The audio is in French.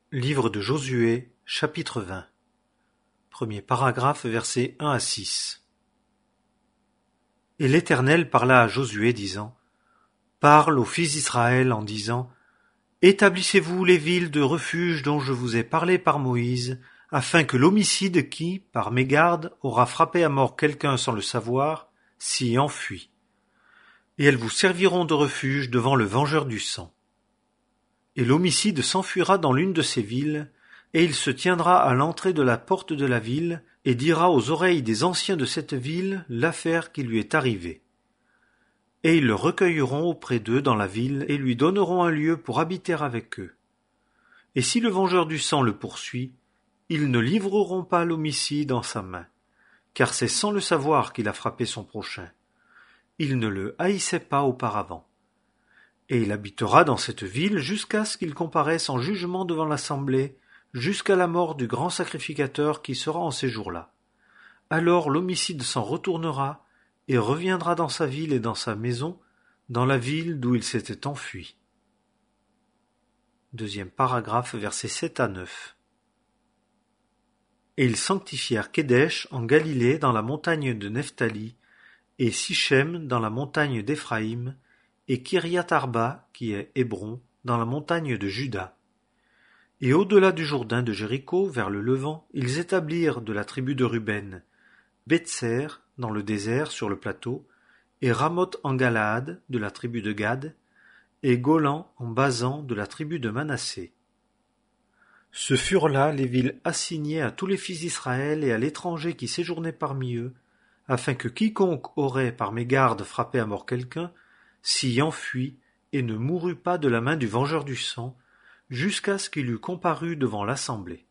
Livre de Josué, chapitre 20. Premier paragraphe, versets 1 à 6. Et l'Éternel parla à Josué, disant: Parle aux fils d'Israël en disant: Établissez-vous les villes de refuge dont je vous ai parlé par Moïse, afin que l'homicide qui, par mégarde, aura frappé à mort quelqu'un sans le savoir, s'y enfuit. Et elles vous serviront de refuge devant le vengeur du sang. Et l'homicide s'enfuira dans l'une de ces villes, et il se tiendra à l'entrée de la porte de la ville, et dira aux oreilles des anciens de cette ville l'affaire qui lui est arrivée. Et ils le recueilleront auprès d'eux dans la ville, et lui donneront un lieu pour habiter avec eux. Et si le vengeur du sang le poursuit, ils ne livreront pas l'homicide en sa main, car c'est sans le savoir qu'il a frappé son prochain. Il ne le haïssait pas auparavant. Et il habitera dans cette ville jusqu'à ce qu'il comparaisse en jugement devant l'assemblée, jusqu'à la mort du grand sacrificateur qui sera en ces jours-là. Alors l'homicide s'en retournera et reviendra dans sa ville et dans sa maison, dans la ville d'où il s'était enfui. Deuxième paragraphe, versets 7 à 9. Et ils sanctifièrent Kédesh en Galilée dans la montagne de Nephtali, et Sichem dans la montagne d'Éphraïm, et Kiriath-Arba, qui est Hébron, dans la montagne de Juda. Et au-delà du Jourdain de Jéricho, vers le levant, ils établirent de la tribu de Ruben, Bétser, dans le désert sur le plateau, et Ramoth en Galaad, de la tribu de Gad, et Golan en Basan, de la tribu de Manassé. Ce furent là les villes assignées à tous les fils d'Israël et à l'étranger qui séjournait parmi eux, afin que quiconque aurait par mégarde frappé à mort quelqu'un, s'y enfuit et ne mourut pas de la main du vengeur du sang, jusqu'à ce qu'il eût comparu devant l'assemblée.